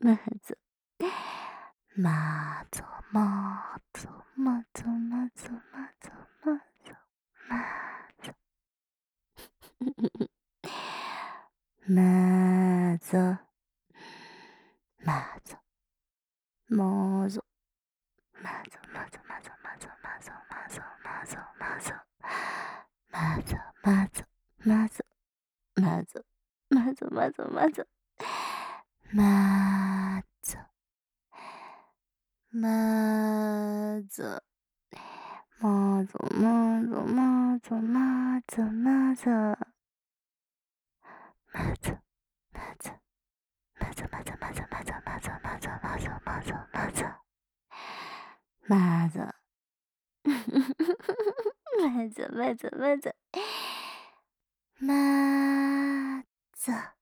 まず、まぞまぞまぞまぞまぞまぞまぞ。まぞ、まぞ、まぞ、まぞまぞまぞまぞまぞまぞまぞまぞ。まぞまぞ、まぞ、まぞ、まぞまぞまぞ。まぞ、まぞ、まぞまぞまぞまぞまぞ。まぞ、まぞ、まぞまぞまぞまぞまぞまぞまぞまぞまぞ。まぞ。まぞまぞまぞ。まぞ。